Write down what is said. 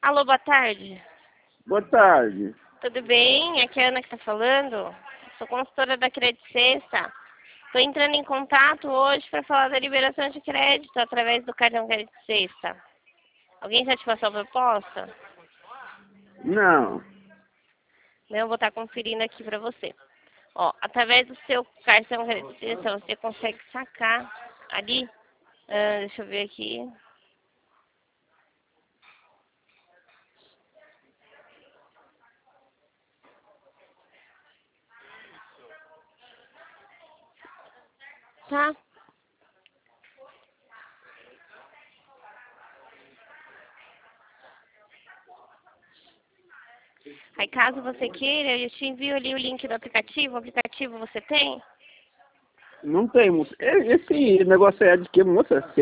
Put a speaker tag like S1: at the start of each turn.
S1: Alô, boa tarde.
S2: Boa tarde.
S1: Tudo bem? Aqui é a Ana que tá falando. Sou consultora da Crédito Sexta. Estou entrando em contato hoje para falar da liberação de crédito através do cartão Crédito Sexta. Alguém já te passou a proposta?
S2: Não.
S1: Não, eu vou estar conferindo aqui para você. Ó, através do seu cartão Crédito Sexta, você consegue sacar ali. Deixa eu ver aqui. Tá? Aí caso você queira, eu te envio ali o link do aplicativo. O aplicativo você tem?
S2: Não tem, moça. Esse negócio aí é de que, moça?